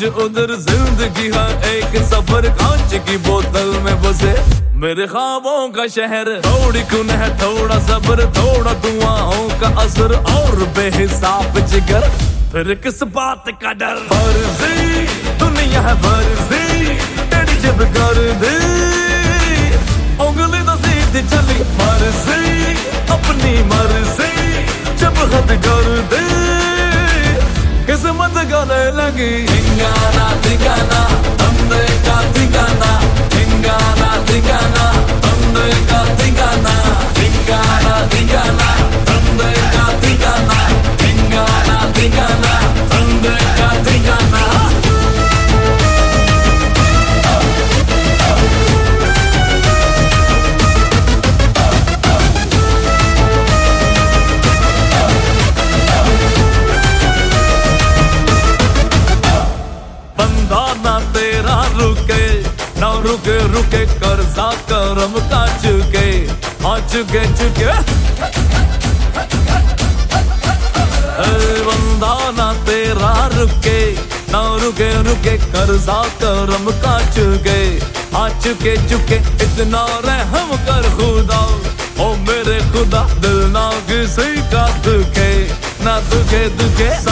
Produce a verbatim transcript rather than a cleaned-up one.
आज उधर जिंदगी है एक सफर, कांच की बोतल में बसे मेरे ख्वाबों का शहर। थोड़ी कुन है थोड़ा सब्र, थोड़ा दुआओं का असर और बेहिसाब जिगर, फिर किस बात का डर। फर्जी दुनिया है फर्जी, तेरी जब कर दे उंगली तो सीधी चली, मर्जी अपनी मर्जी जब हद कर दे किस्मत गले लगी। ठिकाना ठिकाना तंदे का ठिकाना, ठिकाना ठिकाना तंदे का ठिकाना, ठिकाना ठिकाना तंदे का ठिकाना, ठिकाना ठिकाना तंदे का ठिकाना। बंदा ना तेरा रुके ना रुके रुके कर्जा करम का चुके, हाँ चुके चुके बंदा ना तेरा रुके ना रुके रुके कर्जा करम का चुके, हाँ चुके चुके इतना रहम कर खुदा, ओ मेरे खुदा दिल ना किसी का दुखे ना दुखे दुखे।